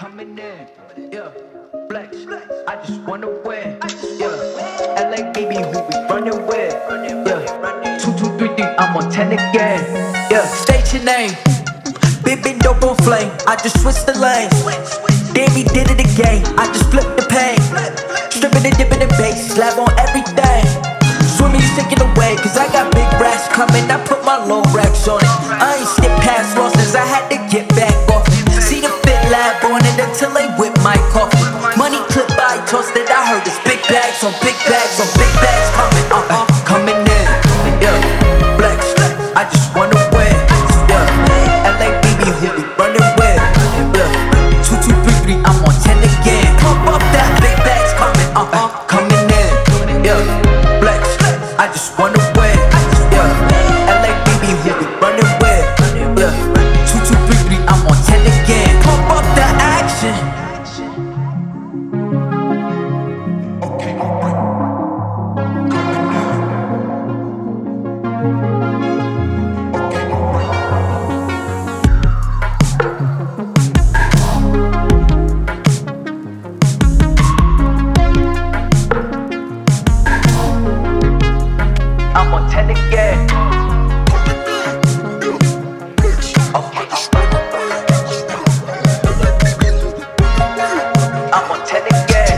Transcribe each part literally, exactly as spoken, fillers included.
coming in, yeah, flex, I just wanna win, yeah, L A baby, who we running with, yeah, two, two, three, three, I'm on ten again, yeah, state your name, big, big dope on flame, I just switched the lanes, damn he did it again, I just flipped the pain, stripping and dipping the bass, slab on everything, swimming, you taking away, cause I got big racks coming, I put my low racks on it, I ain't skip past losses, I had to get back off it. See the fit lab on it until they whip my coffee. Money clip I tossed it, I heard it's big bags on big bags on big bags coming, uh-uh, coming in, yeah, flex, I just wanna win, yeah, L A baby, who we running with, yeah, two, two, three, three, I'm on ten again, pump up that big bags coming, uh-uh, coming in, yeah, flex, I just wanna win, yeah, L A baby, who we running with, yeah, two, two, three, three, I'm on ten again, pump up the action. Okay, alright. Okay, alright. I'm on ten again. I'm on ten again.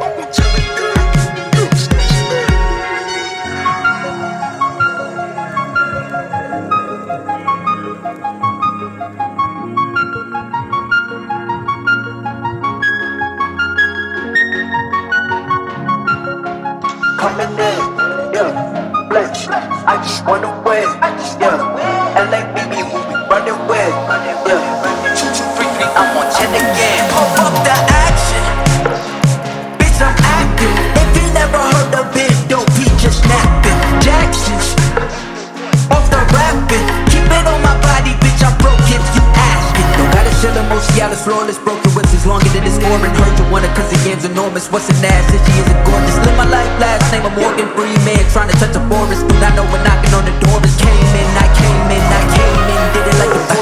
Coming in, yeah, flex, I just wanna win, yeah, L A baby, who we running with, yeah, two, two, three, three, I'm on ten again, pump up the action, bitch, I'm acting, if you never heard of it, don't be just napping, Jackson's, off the rapping, keep it on my body, bitch, I'm broke if you asking, don't gotta show the most, yeah, the flawless, broken whips is longer than this foreign, heard you want it cause the game's enormous, what's an ass, if she isn't gorgeous, live my life last name of Morgan Freeman, trying to touch a forest, dude, I know we're knocking on the door, came in, I came in, I came in, did it like a